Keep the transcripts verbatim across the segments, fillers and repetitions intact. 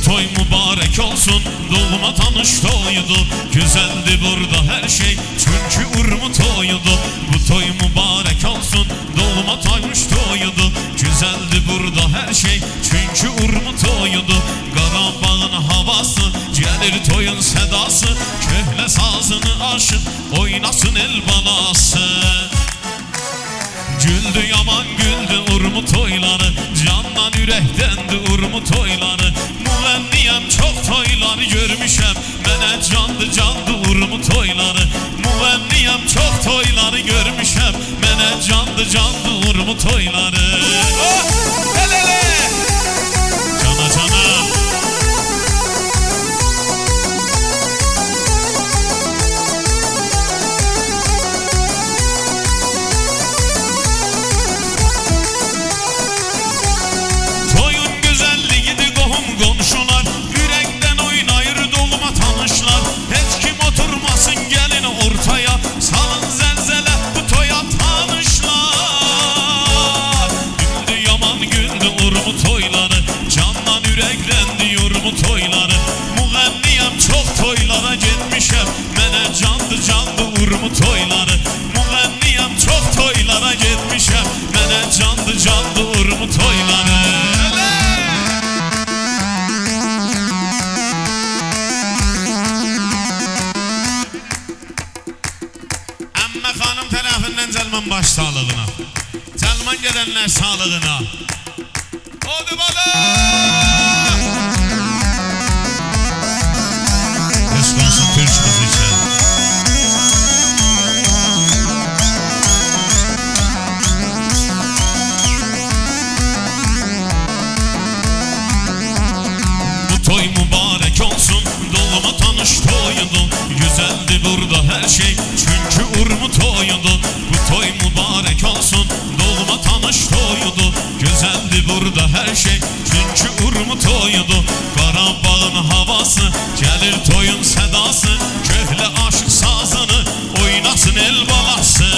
toy mübarek olsun, doğuma tanış toydu. Güzeldi burada her şey, çünkü urmu toydu. Bu toy mübarek olsun, doğuma tanış toydu. Güzeldi burada her şey, çünkü urmu toydu. Qarabağın havası, gelir toyun sedası. Köhle sazını aşıp oynasın el balası. Güldü yaman güldü urmu toyları, candan yürekdendi urmu toyları. Müvenniyem çok toyları görmüşem, mənə candı candı urmu toyları. Müvenniyem çok toyları görmüşem, mənə candı candı urmu toyları. Oh, el ele! Cana cana. Komşular yürekten oynayır doğuma tanışlar. Hiç kim oturmasın gelin ortaya, salın zelzele bu toya tanışlar. Güldü yaman güldü urmu toyları, candan yüreklendi urmu toyları. Müğenniyem çok toylara gitmişem, mənə candı candı urmu toyları. Müğenniyem çok toylara gitmişem, mənə candı candı urmu toyları. Hanım tarafından Celman baş sağlığına, Celman gelenler sağlığına. Hadi bala! Eskansın Türk kızı için. Bu toy mübarek olsun, doğuma tanış toydu. Güzeldi burada her şey, çünkü urmu toydu. Bu toy mübarek olsun, doğuma tanış toydu. Güzeldi burada her şey, çünkü urmu toydu. Qarabağın havası, gelir toyun sedası. Köhle aşk sazını oynasın el balası.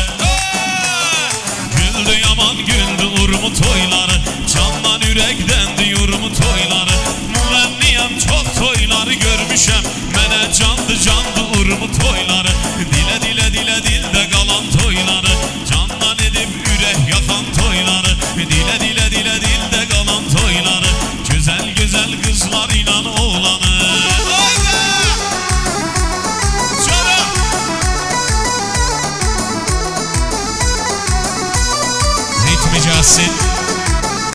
Güldü yaman güldü urmu toyları, candan yürekdendi urmu toyları. Müğenniyem çok toyları görmüşem, mənə candı